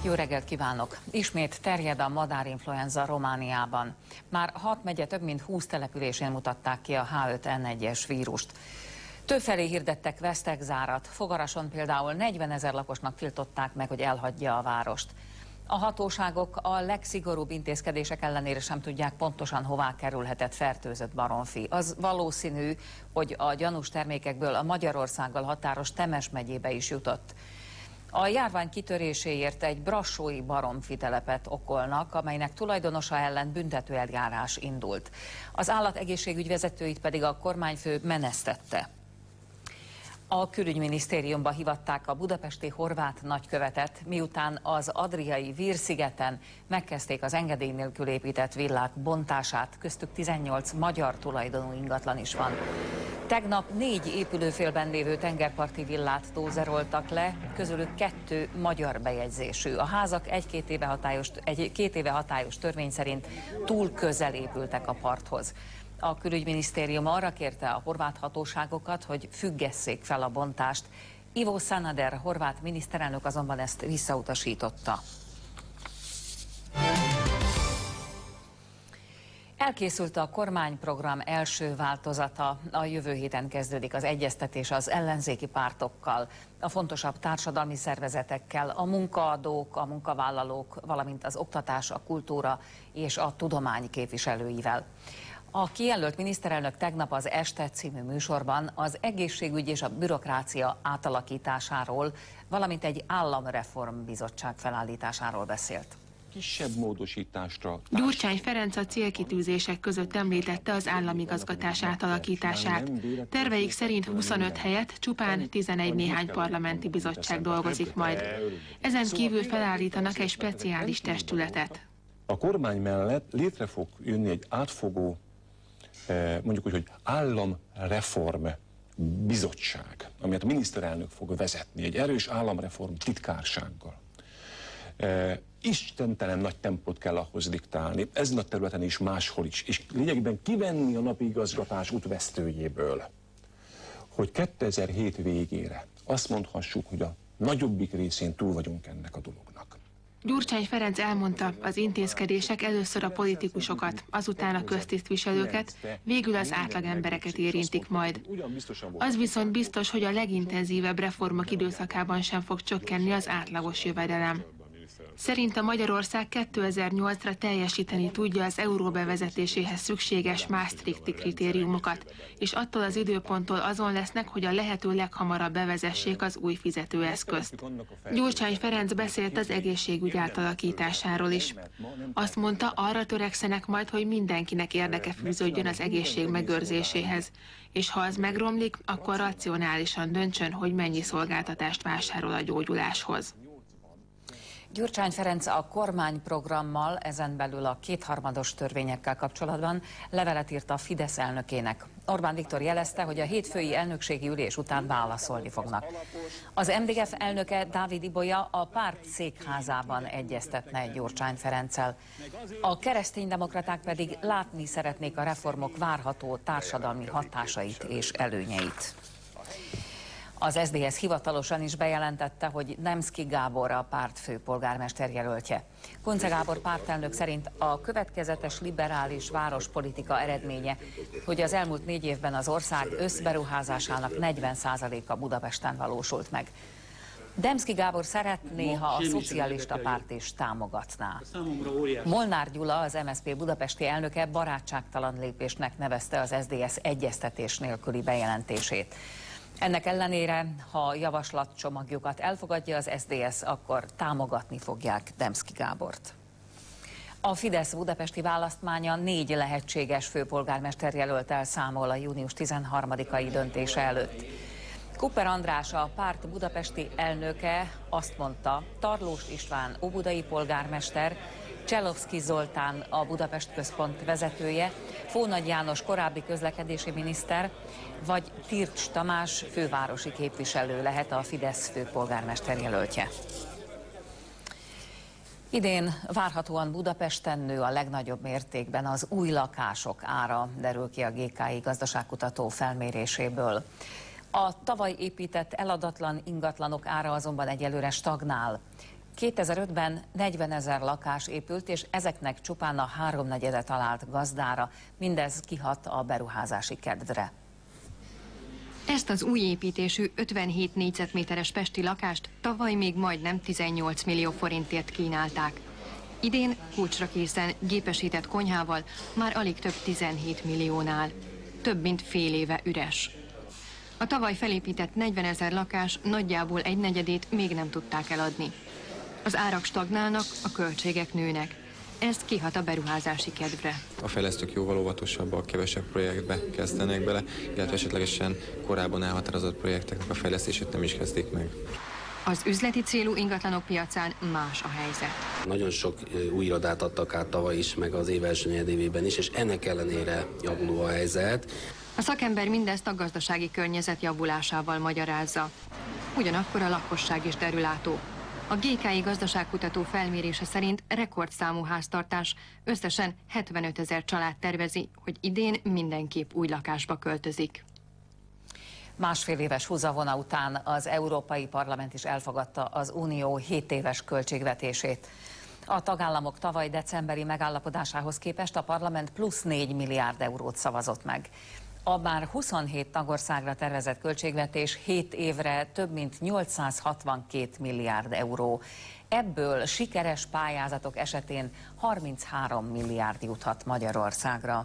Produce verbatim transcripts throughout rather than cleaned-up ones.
Jó reggelt kívánok! Ismét terjed a madárinfluenza Romániában. Már hat megye több mint húsz településén mutatták ki a H öt N egyes vírust. Többfelé hirdettek vesztegzárat. Fogarason például negyvenezer lakosnak tiltották meg, hogy elhagyja a várost. A hatóságok a legszigorúbb intézkedések ellenére sem tudják pontosan, hová kerülhetett fertőzött baromfi. Az valószínű, hogy a gyanús termékekből a Magyarországgal határos Temes megyébe is jutott. A járvány kitöréséért egy brassói baromfi telepet okolnak, amelynek tulajdonosa ellen büntetőeljárás indult. Az állategészségügy vezetőit pedig a kormányfő menesztette. A külügyminisztériumba hívatták a budapesti horvát nagykövetet, miután az adriai Vír-szigeten megkezdték az engedély nélkül épített villák bontását, köztük tizennyolc magyar tulajdonú ingatlan is van. Tegnap négy épülőfélben lévő tengerparti villát dózeroltak le, közülük kettő magyar bejegyzésű. A házak egy-két éve hatályos, egy, két éve hatályos törvény szerint túl közel épültek a parthoz. A külügyminisztérium arra kérte a horvát hatóságokat, hogy függesszék fel a bontást. Ivo Sanader horvát miniszterelnök azonban ezt visszautasította. Elkészült a kormányprogram első változata. A jövő héten kezdődik az egyeztetés az ellenzéki pártokkal, a fontosabb társadalmi szervezetekkel, a munkaadók, a munkavállalók, valamint az oktatás, a kultúra és a tudomány képviselőivel. A kijelölt miniszterelnök tegnap az Este című műsorban az egészségügy és a bürokrácia átalakításáról, valamint egy államreformbizottság felállításáról beszélt. Kisebb módosításra. Gyurcsány Ferenc a célkitűzések között említette az államigazgatás átalakítását. Terveik szerint huszonöt helyett csupán tizenegy néhány parlamenti bizottság dolgozik majd. Ezen kívül felállítanak egy speciális testületet. A kormány mellett létre fog jönni egy átfogó, mondjuk úgy, hogy államreform bizottság, amelyet a miniszterelnök fog vezetni, egy erős államreform titkársággal. Istentelen nagy tempót kell ahhoz diktálni, ezen a területen is, máshol is, és lényegében kivenni a napi igazgatás útvesztőjéből, hogy kétezer-hét végére azt mondhassuk, hogy a nagyobbik részén túl vagyunk ennek a dolognak. Gyurcsány Ferenc elmondta, az intézkedések először a politikusokat, azután a köztisztviselőket, végül az átlagembereket érintik majd. Az viszont biztos, hogy a legintenzívebb reformok időszakában sem fog csökkenni az átlagos jövedelem. Szerinte Magyarország kétezer-nyolcra teljesíteni tudja az euró bevezetéséhez szükséges maastrichti kritériumokat, és attól az időponttól azon lesznek, hogy a lehető leghamarabb bevezessék az új fizetőeszközt. Gyurcsány Ferenc beszélt az egészségügy átalakításáról is. Azt mondta, arra törekszenek majd, hogy mindenkinek érdeke fűződjön az egészség megőrzéséhez, és ha az megromlik, akkor racionálisan döntsön, hogy mennyi szolgáltatást vásárol a gyógyuláshoz. Gyurcsány Ferenc a kormányprogrammal, ezen belül a kétharmados törvényekkel kapcsolatban levelet írt a Fidesz elnökének. Orbán Viktor jelezte, hogy a hétfői elnökségi ülés után válaszolni fognak. Az em dé ef elnöke Dávid Ibolya a párt székházában egyeztetne Gyurcsány Ferenccel. A kereszténydemokraták pedig látni szeretnék a reformok várható társadalmi hatásait és előnyeit. Az es zé dé es hivatalosan is bejelentette, hogy Demszky Gábor a párt főpolgármester jelöltje. Kunce Gábor pártelnök szerint a következetes liberális várospolitika eredménye, hogy az elmúlt négy évben az ország összberuházásának negyven százaléka Budapesten valósult meg. Demszky Gábor szeretné, ha a szocialista párt is támogatná. Molnár Gyula, az em es zé pé budapesti elnöke barátságtalan lépésnek nevezte az es zé dé es egyeztetés nélküli bejelentését. Ennek ellenére, ha a javaslatcsomagjukat elfogadja az es zé dé es, akkor támogatni fogják Demszky Gábort. A Fidesz budapesti választmánya négy lehetséges főpolgármester jelölttel számol a június tizenharmadikai döntése előtt. Kupper András, a párt budapesti elnöke azt mondta, Tarlós István óbudai polgármester, Cselovszky Zoltán a Budapest Központ vezetője, Fónagy János korábbi közlekedési miniszter, vagy Tircs Tamás fővárosi képviselő lehet a Fidesz főpolgármester jelöltje. Idén várhatóan Budapesten nő a legnagyobb mértékben az új lakások ára, derül ki a gé ká i gazdaságkutató felméréséből. A tavaly épített eladatlan ingatlanok ára azonban egyelőre stagnál. kétezer-ötben negyvenezer lakás épült, és ezeknek csupán a háromnegyede talált gazdára. Mindez kihat a beruházási kedvre. Ezt az új építésű ötvenhét négyzetméteres pesti lakást tavaly még majdnem tizennyolc millió forintért kínálták. Idén kulcsra készen gépesített konyhával már alig több tizenhét milliónál. Több mint fél éve üres. A tavaly felépített negyvenezer lakás nagyjából egy negyedét még nem tudták eladni. Az árak stagnálnak, a költségek nőnek. Ez kihat a beruházási kedvre. A fejlesztők jóval óvatosabbak, kevesebb projektbe kezdenek bele, illetve esetlegesen korábban elhatározott projekteknek a fejlesztését nem is kezdik meg. Az üzleti célú ingatlanok piacán más a helyzet. Nagyon sok új irodát adtak át tavaly is, meg az év első negyedévében is, és ennek ellenére javuló a helyzet. A szakember mindezt a gazdasági környezet javulásával magyarázza. Ugyanakkor a lakosság is derülátó. A gé ká i gazdaságkutató felmérése szerint rekordszámú háztartás, összesen hetvenötezer család tervezi, hogy idén mindenképp új lakásba költözik. Másfél éves húzavona után az Európai Parlament is elfogadta az Unió hét éves költségvetését. A tagállamok tavaly decemberi megállapodásához képest a parlament plusz négy milliárd eurót szavazott meg. A már huszonhét tagországra tervezett költségvetés hét évre több mint nyolcszázhatvankét milliárd euró. Ebből sikeres pályázatok esetén harminchárom milliárd juthat Magyarországra.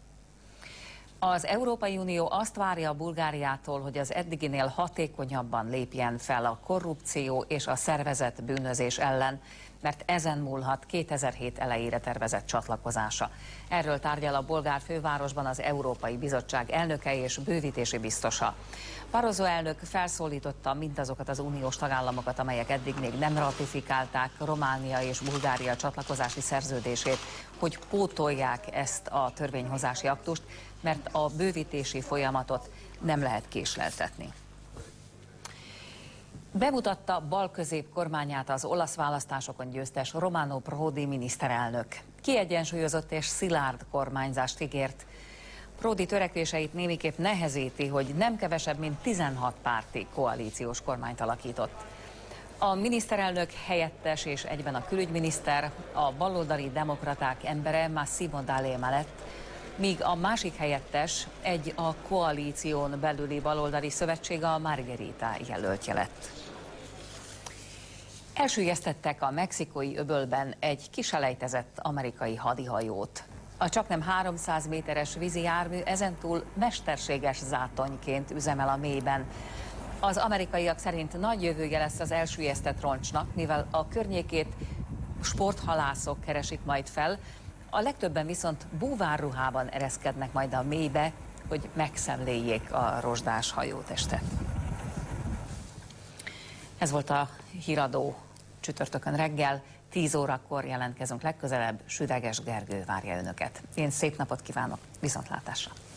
Az Európai Unió azt várja Bulgáriától, hogy az eddiginél hatékonyabban lépjen fel a korrupció és a szervezett bűnözés ellen, mert ezen múlhat kétezer-hét elejére tervezett csatlakozása. Erről tárgyal a bolgár fővárosban az Európai Bizottság elnöke és bővítési biztosa. Barroso elnök felszólította mindazokat az uniós tagállamokat, amelyek eddig még nem ratifikálták Románia és Bulgária csatlakozási szerződését, hogy pótolják ezt a törvényhozási aktust, mert a bővítési folyamatot nem lehet késleltetni. Bemutatta bal-közép kormányát az olasz választásokon győztes Romano Prodi miniszterelnök. Kiegyensúlyozott és szilárd kormányzást ígért. Prodi törekvéseit némiképp nehezíti, hogy nem kevesebb, mint tizenhat párti koalíciós kormányt alakított. A miniszterelnök helyettes és egyben a külügyminiszter a baloldali demokraták embere Massimo D'Alema lett, míg a másik helyettes egy a koalíción belüli baloldali szövetség a Margherita jelöltje lett. Elsüllyesztettek a mexikói öbölben egy kiselejtezett amerikai hadihajót. A csaknem háromszáz méteres vízi jármű ezentúl mesterséges zátonyként üzemel a mélyben. Az amerikaiak szerint nagy jövője lesz az elsüllyesztett roncsnak, mivel a környékét sporthalászok keresik majd fel, a legtöbben viszont búvárruhában ereszkednek majd a mélybe, hogy megszemléljék a rozsdás hajótestet. Ez volt a Híradó csütörtökön reggel, tíz órakor jelentkezünk legközelebb, Süveges Gergő várja önöket. Én szép napot kívánok, viszontlátásra!